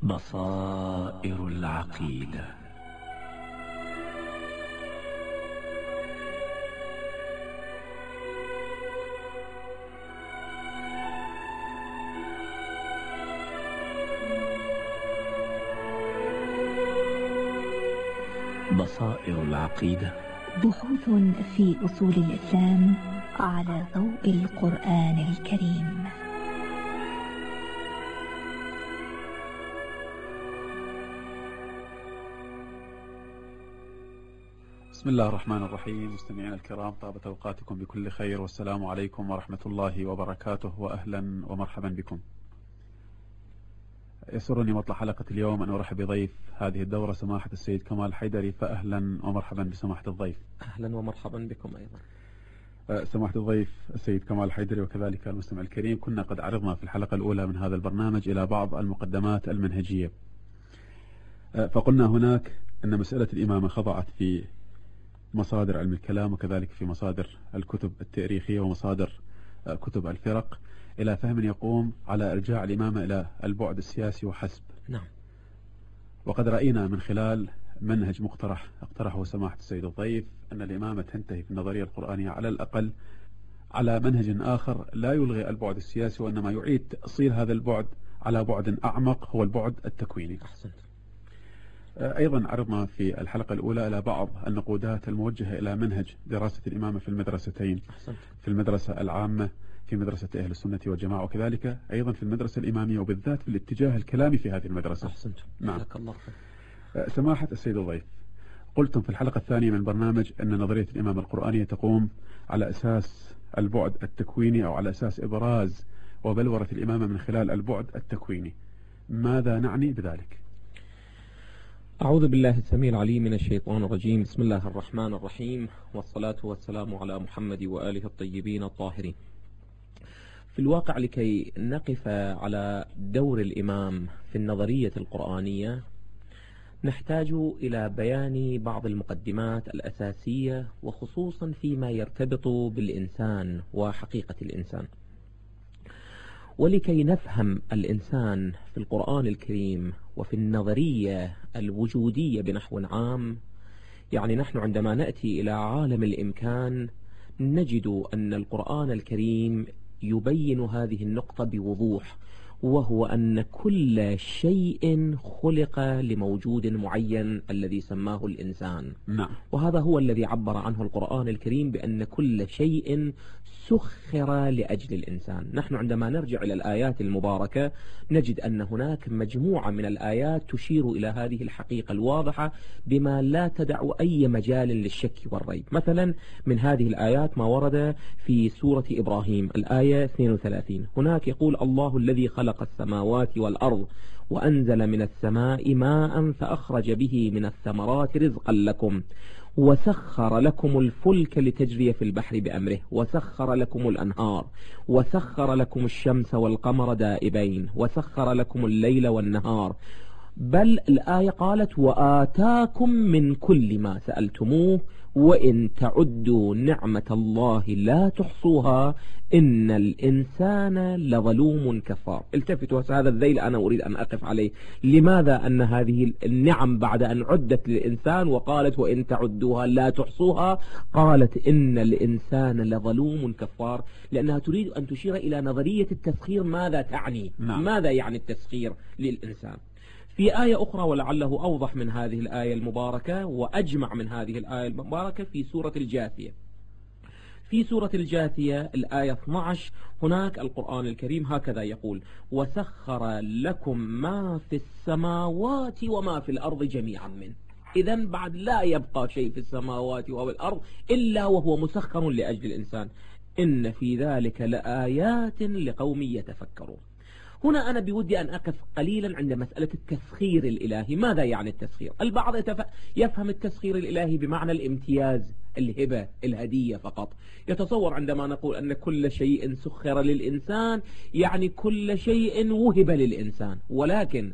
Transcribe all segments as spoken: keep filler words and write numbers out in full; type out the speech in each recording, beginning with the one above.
بصائر العقيدة. بصائر العقيدة، بحوث في أصول الإسلام على ضوء القرآن الكريم. بسم الله الرحمن الرحيم. مستمعينا الكرام، طابت أوقاتكم بكل خير، والسلام عليكم ورحمة الله وبركاته، وأهلا ومرحبا بكم. يسرني مطلع حلقة اليوم أن أرحب بضيف هذه الدورة سماحة السيد كمال حيدري، فأهلا ومرحبا بسماحة الضيف. أهلا ومرحبا بكم أيضا. سماحة الضيف السيد كمال حيدري وكذلك المستمع الكريم، كنا قد عرضنا في الحلقة الأولى من هذا البرنامج إلى بعض المقدمات المنهجية، فقلنا هناك أن مسألة الإمامة خضعت في مصادر علم الكلام وكذلك في مصادر الكتب التاريخية ومصادر كتب الفرق إلى فهم يقوم على إرجاع الإمامة إلى البعد السياسي وحسب. نعم. وقد رأينا من خلال منهج مقترح اقترحه سماحة السيد الضيف أن الإمامة تنتهي في النظرية القرآنية على الأقل على منهج آخر لا يلغي البعد السياسي، وإنما يعيد تأصيل هذا البعد على بعد أعمق هو البعد التكويني. أحسنت. أيضا عرضنا في الحلقة الأولى إلى بعض النقودات الموجهة إلى منهج دراسة الإمامة في المدرستين. أحسنت. في المدرسة العامة في مدرسة أهل السنة والجماعة، وكذلك أيضا في المدرسة الإمامية، وبالذات في الاتجاه الكلامي في هذه المدرسة. أحسنت. نعم. الله خير. سماحة السيد الضيف، قلتم في الحلقة الثانية من البرنامج أن نظرية الإمامة القرآنية تقوم على أساس البعد التكويني، أو على أساس إبراز وبلورة الإمامة من خلال البعد التكويني. ماذا نعني بذلك؟ أعوذ بالله السميع العليم من الشيطان الرجيم. بسم الله الرحمن الرحيم، والصلاة والسلام على محمد وآله الطيبين الطاهرين. في الواقع لكي نقف على دور الإمام في النظرية القرآنية نحتاج إلى بيان بعض المقدمات الأساسية، وخصوصا فيما يرتبط بالإنسان وحقيقة الإنسان. ولكي نفهم الإنسان في القرآن الكريم وفي النظرية الوجودية بنحو عام، يعني نحن عندما نأتي إلى عالم الإمكان نجد أن القرآن الكريم يبين هذه النقطة بوضوح، وهو أن كل شيء خلق لموجود معين الذي سماه الإنسان. نعم. وهذا هو الذي عبر عنه القرآن الكريم بأن كل شيء سخر لأجل الإنسان. نحن عندما نرجع إلى الآيات المباركة نجد أن هناك مجموعة من الآيات تشير إلى هذه الحقيقة الواضحة بما لا تدع أي مجال للشك والريب. مثلا من هذه الآيات ما ورد في سورة إبراهيم الآية اثنين وثلاثين، هناك يقول: الله الذي خلق السماوات والأرض وأنزل من السماء ماء فأخرج به من الثمرات رزقا لكم وسخر لكم الفلك لتجري في البحر بأمره وسخر لكم الأنهار وسخر لكم الشمس والقمر دائبين وسخر لكم الليل والنهار، بل الآية قالت: وآتاكم من كل ما سألتموه وإن تعدوا نعمة الله لا تحصوها إن الإنسان لظلوم كفار. التفتوا، هذا الذيل أنا أريد أن أقف عليه. لماذا أن هذه النعم بعد أن عدت للإنسان وقالت وإن تعدوها لا تحصوها قالت إن الإنسان لظلوم كفار؟ لأنها تريد أن تشير إلى نظرية التسخير. ماذا تعني؟ نعم. ماذا يعني التسخير للإنسان؟ في آية أخرى ولعله أوضح من هذه الآية المباركة وأجمع من هذه الآية المباركة في سورة الجاثية. في سورة الجاثية الآية اثني عشر هناك القرآن الكريم هكذا يقول: وسخر لكم ما في السماوات وما في الأرض جميعا منه. إذن بعد لا يبقى شيء في السماوات وفي الأرض إلا وهو مسخر لأجل الإنسان. إن في ذلك لآيات لقوم يتفكرون. هنا أنا بودي أن أقف قليلا عند مسألة التسخير الإلهي. ماذا يعني التسخير؟ البعض يفهم التسخير الإلهي بمعنى الامتياز، الهبة، الهدية فقط. يتصور عندما نقول أن كل شيء سخر للإنسان يعني كل شيء وهب للإنسان، ولكن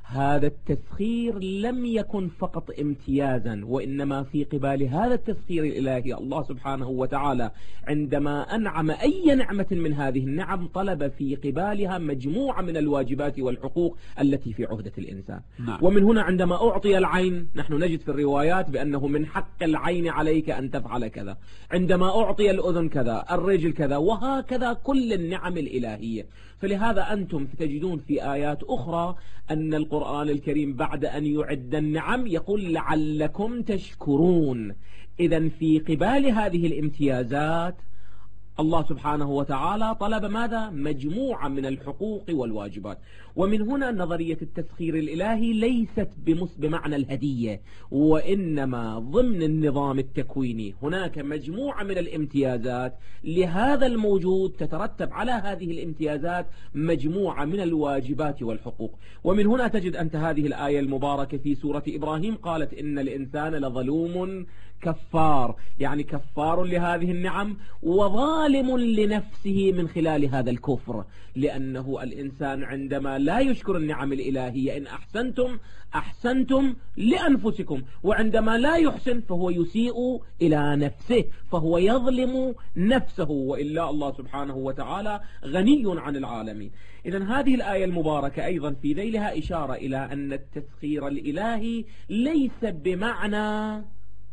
هذا التسخير لم يكن فقط امتيازا، وإنما في قبال هذا التسخير الإلهي الله سبحانه وتعالى عندما أنعم أي نعمة من هذه النعم طلب في قبالها مجموعة من الواجبات والحقوق التي في عهدة الإنسان. نعم. ومن هنا عندما أعطي العين نحن نجد في الروايات بأنه من حق العين عليك أن تفعل كذا، عندما أعطي الأذن كذا، الرجل كذا، وهكذا كل النعم الإلهية. فلهذا أنتم تجدون في آيات أخرى أن القرآن الكريم بعد أن يعد النعم يقول لعلكم تشكرون. إذن في قبال هذه الامتيازات الله سبحانه وتعالى طلب ماذا؟ مجموعة من الحقوق والواجبات. ومن هنا نظرية التسخير الإلهي ليست بمعنى الهدية، وإنما ضمن النظام التكويني هناك مجموعة من الامتيازات لهذا الموجود، تترتب على هذه الامتيازات مجموعة من الواجبات والحقوق. ومن هنا تجد أنت هذه الآية المباركة في سورة إبراهيم قالت إن الإنسان لظلوم كفار، يعني كفار لهذه النعم وظالم لنفسه من خلال هذا الكفر، لأنه الإنسان عندما لا يشكر النعم الإلهية إن أحسنتم أحسنتم لأنفسكم، وعندما لا يحسن فهو يسيء إلى نفسه، فهو يظلم نفسه، وإلا الله سبحانه وتعالى غني عن العالمين. إذن هذه الآية المباركة أيضا في ذيلها إشارة إلى أن التسخير الإلهي ليس بمعنى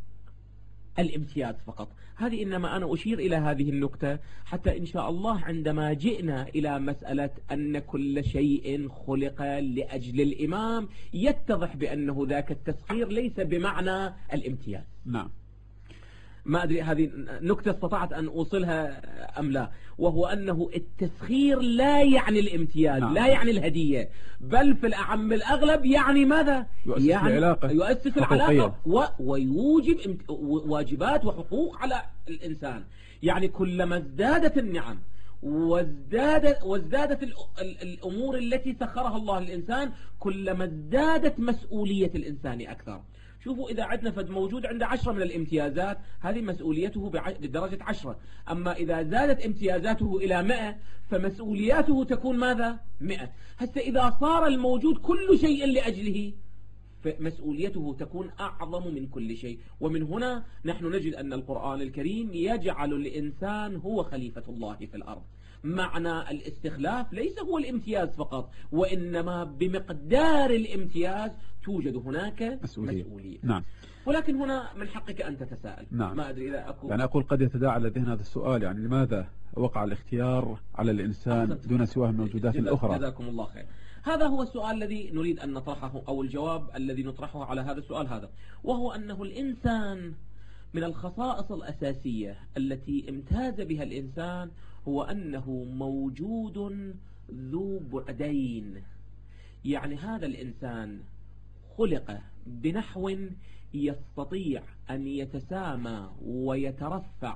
الامتياز فقط. هذه إنما أنا أشير إلى هذه النكتة حتى إن شاء الله عندما جئنا إلى مسألة أن كل شيء خلق لأجل الإمام يتضح بأنه ذاك التسخير ليس بمعنى الامتياز. نعم. ما أدري هذه نكتة استطعت أن أوصلها أم لا، وهو أنه التسخير لا يعني الامتياز. نعم. لا يعني الهدية، بل في الأعم الأغلب يعني ماذا؟ يؤسس يعني العلاقة يؤسس العلاقة و... ويوجب واجبات وحقوق على الإنسان. يعني كلما ازدادت النعم وازدادت, وازدادت ال... ال... الأمور التي سخرها الله للإنسان كلما ازدادت مسؤولية الإنسان أكثر. شوفوا إذا عندنا فد موجود عنده عشرة من الامتيازات هذه مسؤوليته بدرجة عشرة، أما إذا زادت امتيازاته إلى مئة فمسؤولياته تكون ماذا؟ مئة. حتى إذا صار الموجود كل شيء لأجله فمسؤوليته تكون أعظم من كل شيء. ومن هنا نحن نجد أن القرآن الكريم يجعل الإنسان هو خليفة الله في الأرض. معنى الاستخلاف ليس هو الامتياز فقط، وإنما بمقدار الامتياز توجد هناك مسؤولية, مسؤولية. نعم. ولكن هنا من حقك أن تتساءل. نعم. ما أدري إذا أقول يعني أقول قد يتداعى لدينا هذا السؤال، يعني لماذا وقع الاختيار على الإنسان دون سواه من الموجودات الأخرى؟ جزاكم الله خير. هذا هو السؤال الذي نريد أن نطرحه، أو الجواب الذي نطرحه على هذا السؤال هذا، وهو أنه الإنسان من الخصائص الأساسية التي امتاز بها الإنسان هو أنه موجود ذو بعدين. يعني هذا الإنسان خلق بنحو يستطيع أن يتسامى ويترفع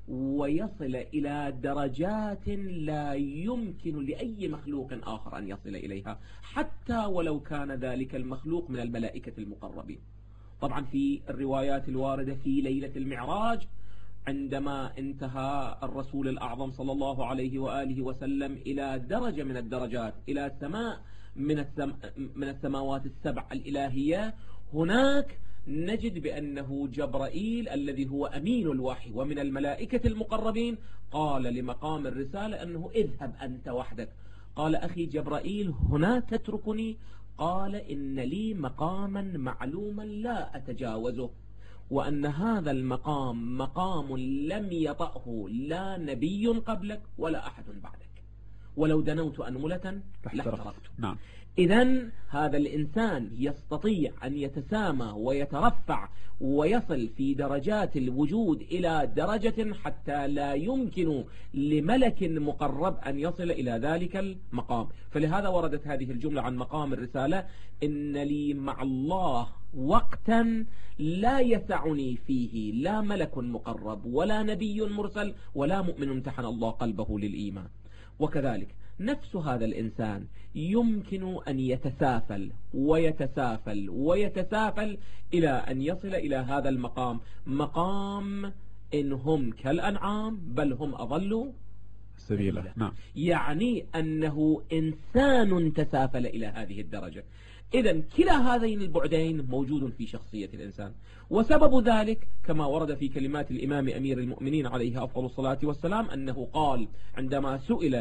ويصل إلى درجات لا يمكن لأي مخلوق آخر أن يصل إليها، حتى ولو كان ذلك المخلوق من الملائكة المقربين. طبعا في الروايات الواردة في ليلة المعراج عندما انتهى الرسول الأعظم صلى الله عليه وآله وسلم إلى درجة من الدرجات، إلى سماء من, السم... من السماوات السبع الإلهية، هناك نجد بأنه جبرائيل الذي هو أمين الوحي ومن الملائكة المقربين قال لمقام الرسالة أنه اذهب أنت وحدك. قال أخي جبرائيل هنا تتركني؟ قال إن لي مقاما معلوما لا أتجاوزه، وأن هذا المقام مقام لم يطأه لا نبي قبلك ولا أحد بعدك، ولو دنوت أنملة لاحترقت. نعم. إذن هذا الإنسان يستطيع أن يتسامى ويترفع ويصل في درجات الوجود إلى درجة حتى لا يمكن لملك مقرب أن يصل إلى ذلك المقام. فلهذا وردت هذه الجملة عن مقام الرسالة: إن لي مع الله وقتا لا يسعني فيه لا ملك مقرب ولا نبي مرسل ولا مؤمن امتحن الله قلبه للإيمان. وكذلك نفس هذا الإنسان يمكن أن يتسافل ويتسافل ويتسافل إلى أن يصل إلى هذا المقام، مقام إن هم كالأنعام بل هم أضلوا سبيلا. نعم. يعني أنه إنسان تسافل إلى هذه الدرجة. إذن كلا هذين البعدين موجود في شخصية الإنسان، وسبب ذلك كما ورد في كلمات الإمام أمير المؤمنين عليه أفضل الصلاة والسلام أنه قال عندما سئل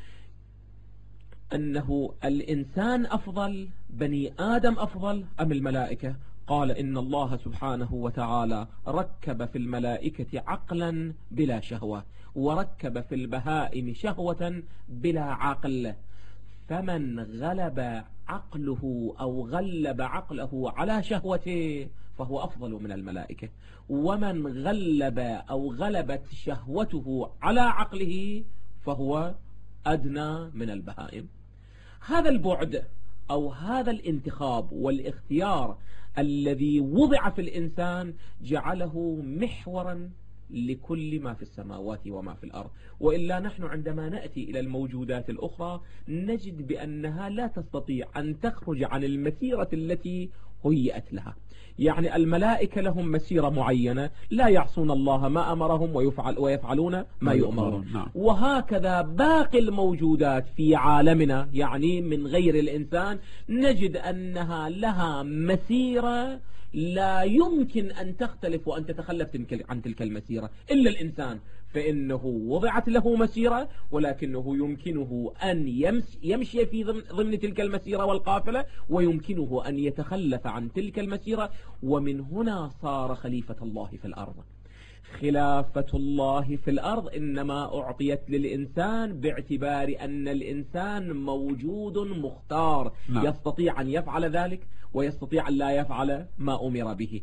أنه الإنسان أفضل، بني آدم أفضل أم الملائكة؟ قال إن الله سبحانه وتعالى ركب في الملائكة عقلا بلا شهوة، وركب في البهائم شهوة بلا عقل، فمن غلب عقله أو غلب عقله على شهوته فهو أفضل من الملائكة، ومن غلب أو غلبت شهوته على عقله فهو أدنى من البهائم. هذا البعد أو هذا الانتخاب والاختيار الذي وضع في الإنسان جعله محورا لكل ما في السماوات وما في الأرض، وإلا نحن عندما نأتي إلى الموجودات الأخرى نجد بأنها لا تستطيع أن تخرج عن المسيرة التي هيئت لها. يعني الملائكة لهم مسيرة معينة، لا يعصون الله ما أمرهم ويفعل ويفعلون ما يؤمرون. نعم. وهكذا باقي الموجودات في عالمنا يعني من غير الإنسان نجد أنها لها مسيرة لا يمكن أن تختلف وأن تتخلف عن تلك المسيرة، إلا الإنسان فإنه وضعت له مسيرة، ولكنه يمكنه أن يمشي في ضمن تلك المسيرة والقافلة، ويمكنه أن يتخلف عن تلك المسيرة، ومن هنا صار خليفة الله في الأرض. خلافة الله في الأرض إنما أعطيت للإنسان باعتبار أن الإنسان موجود مختار. نعم. يستطيع أن يفعل ذلك ويستطيع أن لا يفعل ما أمر به،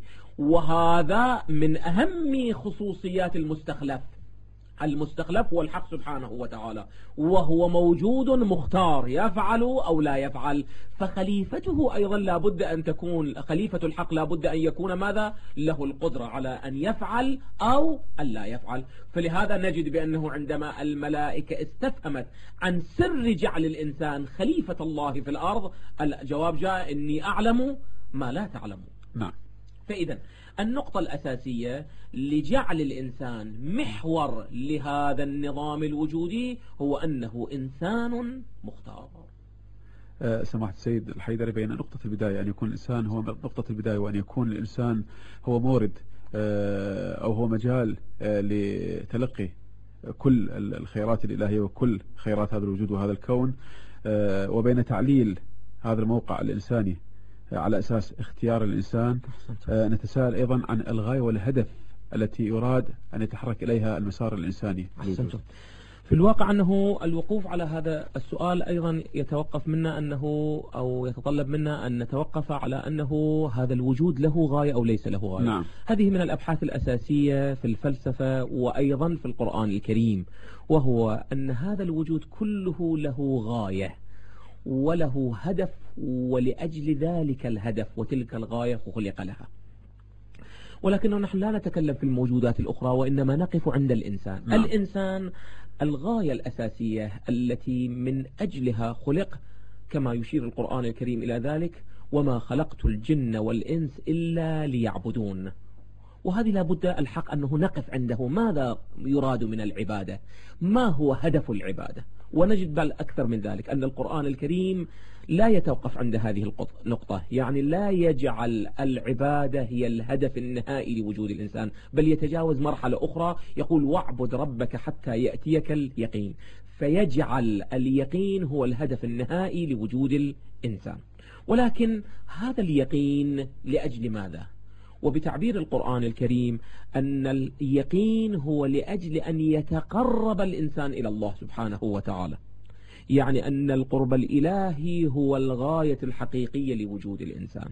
وهذا من أهم خصوصيات المستخلف. المستخلف هو الحق سبحانه وتعالى، وهو موجود مختار يفعل أو لا يفعل، فخليفته أيضا لابد أن تكون خليفة الحق لابد أن يكون ماذا؟ له القدرة على أن يفعل أو أن لا يفعل. فلهذا نجد بأنه عندما الملائكة استفهمت عن سر جعل الإنسان خليفة الله في الأرض، الجواب جاء إني أعلم ما لا تعلمون. نعم. فإذا النقطة الأساسية لجعل الإنسان محور لهذا النظام الوجودي هو أنه إنسان مختار. أه سماحة السيد الحيدري، بين نقطة البداية أن يكون الإنسان هو نقطة البداية، وأن يكون الإنسان هو مورد أه أو هو مجال أه لتلقي كل الخيرات الإلهية وكل خيرات هذا الوجود وهذا الكون، أه وبين تعليل هذا الموقع الإنساني على أساس اختيار الإنسان. آه نتساءل أيضا عن الغاية والهدف التي يراد أن يتحرك إليها المسار الإنساني. في الواقع أنه الوقوف على هذا السؤال أيضا يتوقف منا أنه أو يتطلب منا أن نتوقف على أنه هذا الوجود له غاية أو ليس له غاية. نعم. هذه من الأبحاث الأساسية في الفلسفة وأيضا في القرآن الكريم، وهو أن هذا الوجود كله له غاية وله هدف، ولأجل ذلك الهدف وتلك الغاية خلق لها. ولكننا نحن لا نتكلم في الموجودات الأخرى، وإنما نقف عند الإنسان. نعم. الإنسان الغاية الأساسية التي من أجلها خلق، كما يشير القرآن الكريم إلى ذلك: وما خلقت الجن والإنس إلا ليعبدون. وهذه لابد الحق أنه نقف عنده. ماذا يراد من العبادة؟ ما هو هدف العبادة؟ ونجد بل أكثر من ذلك أن القرآن الكريم لا يتوقف عند هذه النقطة، يعني لا يجعل العبادة هي الهدف النهائي لوجود الإنسان، بل يتجاوز مرحلة أخرى يقول: واعبد ربك حتى يأتيك اليقين، فيجعل اليقين هو الهدف النهائي لوجود الإنسان. ولكن هذا اليقين لأجل ماذا؟ وبتعبير القرآن الكريم أن اليقين هو لأجل أن يتقرب الإنسان إلى الله سبحانه وتعالى، يعني أن القرب الإلهي هو الغاية الحقيقية لوجود الإنسان.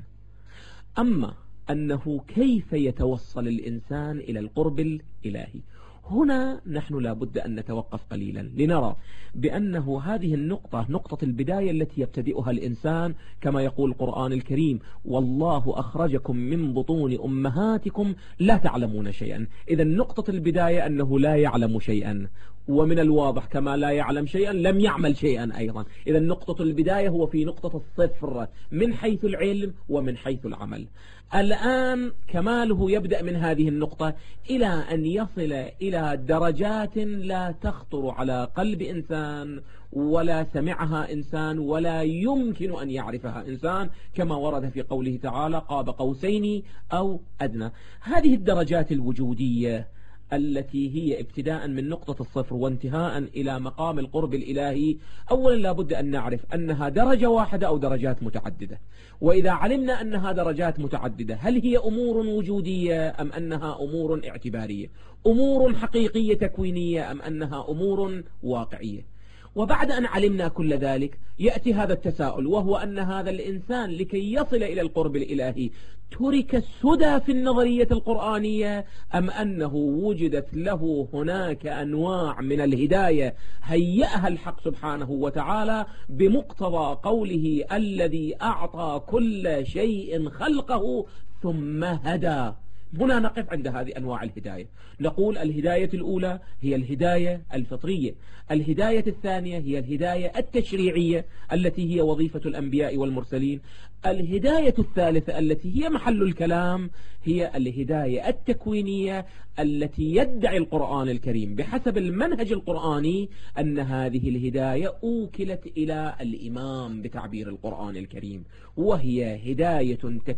أما أنه كيف يتوصل الإنسان إلى القرب الإلهي، هنا نحن لابد أن نتوقف قليلا لنرى بأنه هذه النقطة نقطة البداية التي يبتدئها الإنسان، كما يقول القرآن الكريم: والله أخرجكم من بطون أمهاتكم لا تعلمون شيئا. إذا نقطة البداية أنه لا يعلم شيئا، ومن الواضح كما لا يعلم شيئا لم يعمل شيئا أيضا. إذا نقطة البداية هو في نقطة الصفر من حيث العلم ومن حيث العمل. الآن كماله يبدأ من هذه النقطة إلى أن يصل إلى درجات لا تخطر على قلب إنسان، ولا سمعها إنسان ولا يمكن أن يعرفها إنسان، كما ورد في قوله تعالى قاب قوسين أو أدنى. هذه الدرجات الوجودية التي هي ابتداء من نقطة الصفر وانتهاء إلى مقام القرب الإلهي، أولا لابد أن نعرف أنها درجة واحدة أو درجات متعددة. وإذا علمنا أنها درجات متعددة، هل هي أمور وجودية أم أنها أمور اعتبارية؟ أمور حقيقية تكوينية أم أنها أمور واقعية؟ وبعد أن علمنا كل ذلك يأتي هذا التساؤل، وهو أن هذا الإنسان لكي يصل إلى القرب الإلهي ترك السدى في النظرية القرآنية، أم أنه وجدت له هناك أنواع من الهداية هيأها الحق سبحانه وتعالى بمقتضى قوله الذي أعطى كل شيء خلقه ثم هدى. هنا نقف عند هذه أنواع الهداية، نقول الهداية الأولى هي الهداية الفطرية، الهداية الثانية هي الهداية التشريعية التي هي وظيفة الأنبياء والمرسلين، الهداية الثالثة التي هي محل الكلام هي الهداية التكوينية التي يدعي القرآن الكريم بحسب المنهج القرآني أن هذه الهداية أوكلت إلى الإمام بتعبير القرآن الكريم، وهي هداية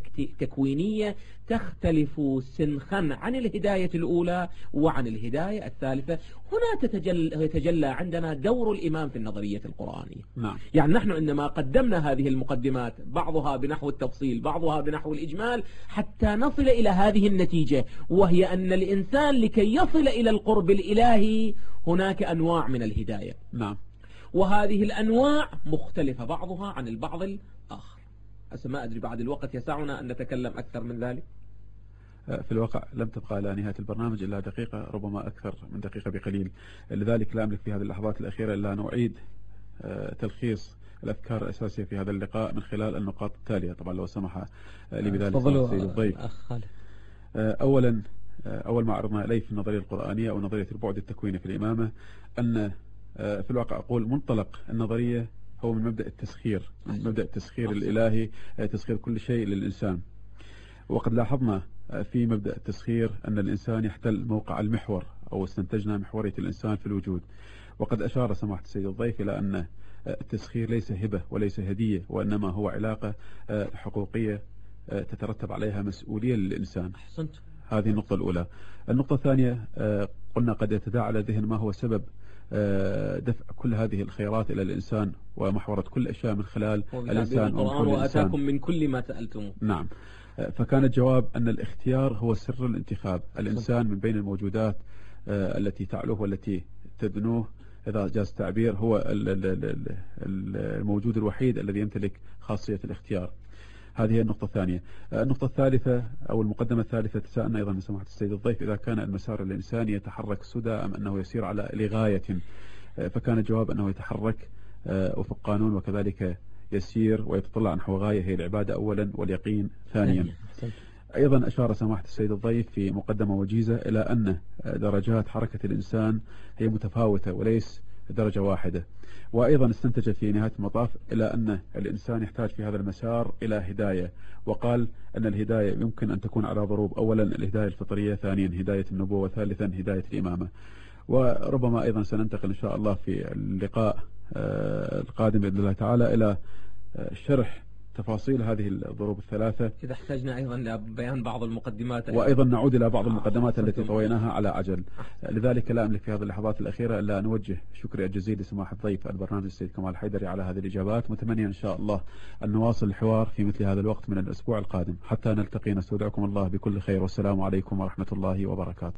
تكوينية تختلف سنخا عن الهداية الأولى وعن الهداية الثالثة. هنا تتجلى, يتجلى عندنا دور الإمام في النظرية القرآنية. نعم. يعني نحن عندما قدمنا هذه المقدمات بعضها بنحو التفصيل بعضها بنحو الإجمال حتى نصل إلى هذه النتيجة، وهي أن الإنسان لكي يصل إلى القرب الإلهي هناك أنواع من الهداية. نعم. وهذه الأنواع مختلفة بعضها عن البعض الآخر. هسه ما أدري بعد الوقت يسعنا أن نتكلم أكثر من ذلك. في الواقع لم تبقى إلى نهاية البرنامج إلا دقيقة، ربما أكثر من دقيقة بقليل، لذلك لا أملك في هذه اللحظات الأخيرة إلا أن أعيد تلخيص الأفكار الأساسية في هذا اللقاء من خلال النقاط التالية، طبعا لو سمح لي بذلك سيد الضيف. أولا أول ما عرضنا إليه في النظرية القرآنية أو نظرية البعد التكويني في الإمامة، أن في الواقع أقول منطلق النظرية هو من مبدأ التسخير، من مبدأ التسخير الإلهي، تسخير كل شيء للإنسان. وقد لاحظنا في مبدأ التسخير أن الإنسان يحتل موقع المحور، أو استنتجنا محورية الإنسان في الوجود. وقد أشار سماحة السيد الضيف إلى أن التسخير ليس هبة وليس هدية، وإنما هو علاقة حقوقية تترتب عليها مسؤولية للإنسان. أحسنت. هذه النقطة الأولى. النقطة الثانية، قلنا قد يتداعى على الذهن ما هو سبب دفع كل هذه الخيرات إلى الإنسان ومحورة كل أشياء من خلال الإنسان وآتاكم من كل ما سألتموه. نعم. فكان الجواب أن الاختيار هو سر الانتخاب. الإنسان من بين الموجودات التي تعلوه والتي تدنوه إذا جاز التعبير هو الموجود الوحيد الذي يمتلك خاصية الاختيار. هذه النقطة الثانية. النقطة الثالثة أو المقدمة الثالثة، تساءلنا أيضا من سماحة السيد الضيف إذا كان المسار الإنساني يتحرك سدى أم أنه يسير على لغاية، فكان الجواب أنه يتحرك وفق قانون، وكذلك يسير ويتطلع نحو غاية هي العبادة أولا واليقين ثانيا. أيضا أشار سماحة السيد الضيف في مقدمة وجيزة إلى أن درجات حركة الإنسان هي متفاوتة وليس درجة واحدة، وأيضا استنتج في نهاية المطاف إلى أن الإنسان يحتاج في هذا المسار إلى هداية، وقال أن الهداية يمكن أن تكون على ضروب، أولا الهداية الفطرية، ثانيا هداية النبوة، ثالثا هداية الإمامة. وربما أيضا سننتقل إن شاء الله في اللقاء القادم بإذن الله تعالى إلى شرح تفاصيل هذه الضروب الثلاثة، إذا احتاجنا أيضا لبيان بعض المقدمات، وأيضا نعود إلى بعض المقدمات التي طويناها على عجل. لذلك لا أملك في هذه اللحظات الأخيرة إلا أن أوجه شكري الجزيل لسماحة ضيف البرنامج السيد كمال الحيدري على هذه الإجابات، متمنيا إن شاء الله أن نواصل الحوار في مثل هذا الوقت من الأسبوع القادم. حتى نلتقي نستودعكم الله بكل خير، والسلام عليكم ورحمة الله وبركاته.